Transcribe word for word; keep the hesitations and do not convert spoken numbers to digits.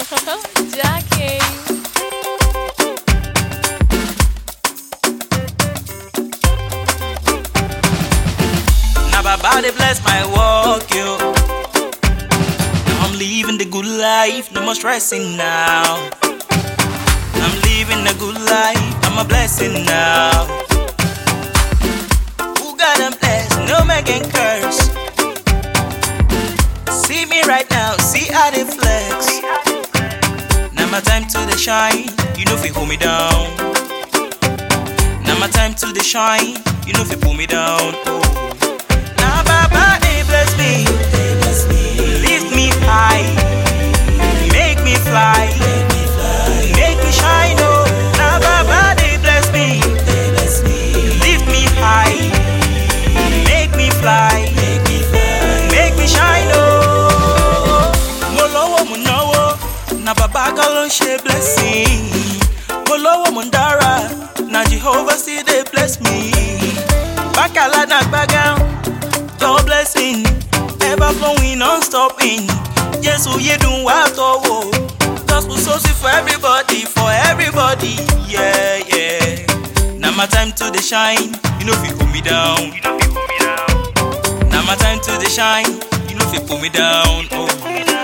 Jackie. Now my body bless my walk, yo. Now I'm living the good life, no more stressing now. I'm living a good life, I'm a blessing now. Who got them blessed? No man can curse. See me right now, see how they flex. Now my time to the shine, you know if you hold me down. Now my time to the shine, you know if you pull me down. Oh. Now Baba they bless me, lift me high, make me fly, make me shine. Oh, now Baba they bless me, lift me high, make me fly, make me shine. Oh, molowo munawo, na Baba galon she blessing. Molowo mundara, na Jehovah see they bless me. Bakala na bagam, God blessing, ever flowing, non-stopping. Yes, who you do what oh, gospel sauce for everybody, for everybody, yeah, yeah. Now my time to the shine, you know if you hold me down, you know if you pull me down. Now my time to the shine, you know if you pull me down, oh.